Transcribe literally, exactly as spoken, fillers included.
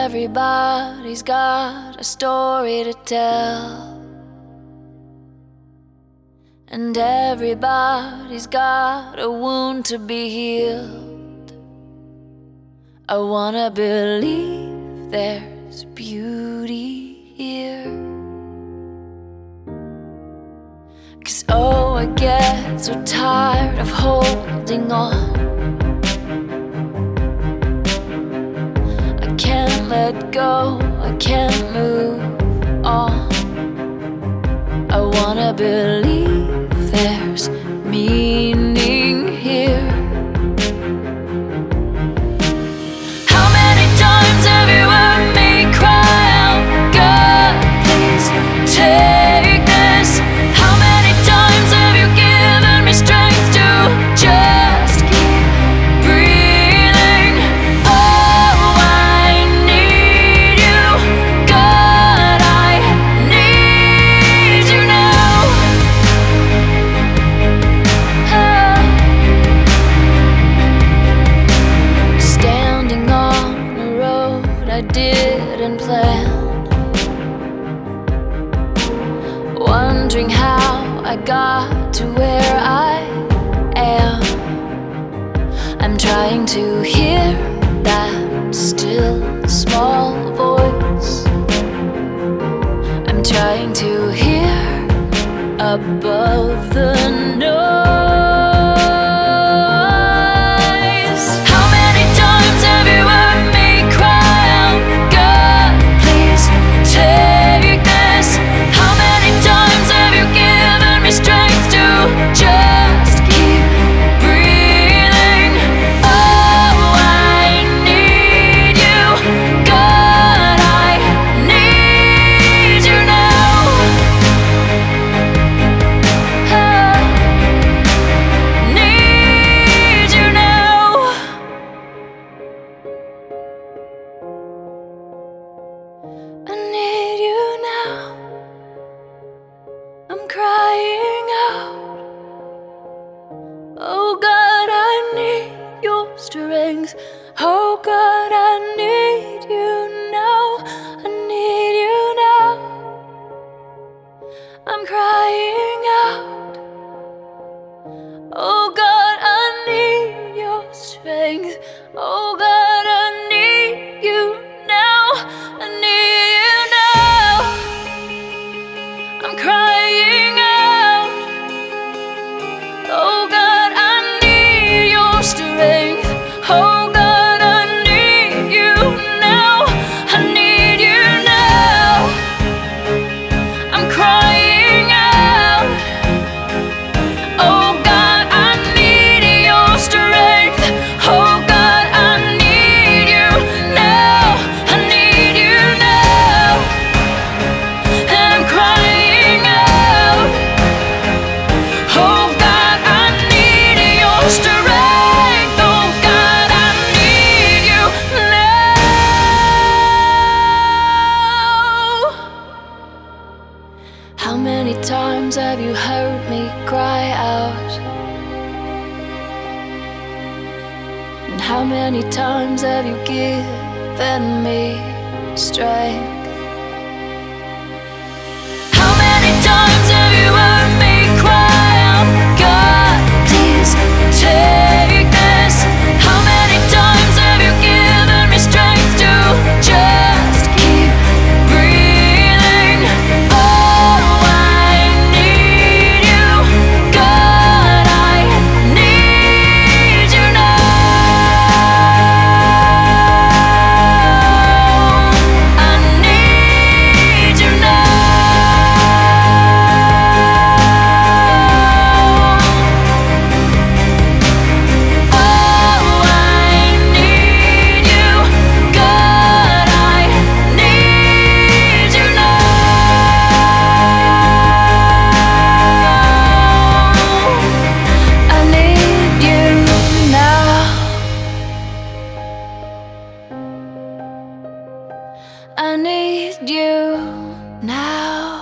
Everybody's got a story to tell, and everybody's got a wound to be healed. I wanna believe there's beauty here, 'cause oh, I get so tired of holding on. I can't let go, I can't move on. I wanna believe there's meaning here. How many times have you heard me cry out, God, please take this? How many times have you given me strength to just keep breathing? Oh, I need you, God, I need you now. Oh. Standing on a road I didn't plan, wondering how I got to where I am. I'm trying to hear that still small voice. I'm trying to hear above the noise. How many times have you heard me cry out, God, please take this? How many times have you given me strength to just keep breathing? Oh, I need you, God, I need you now. Oh, need you now. I need you now. I'm crying out. Oh God, I need your strength. Oh God, I need you now. I need you now. I'm crying out. Oh God, I need your strength. Oh God, I need you now. I need you now. I'm crying out. Oh God, I need your strength. Oh God, I need you now. I need you now. I'm crying out. Oh God, I need your strength. Oh God, I need you now. I need you now. I'm crying out. Oh God, I need your strength. Oh God, I need you now. How many times have you heard me cry out? And how many times have you given me strength? How many times have you heard me cry out, God, please take this? How many times have you given me strength to just keep breathing? Oh, I need you, God, I need you now. I need you now. I need you now.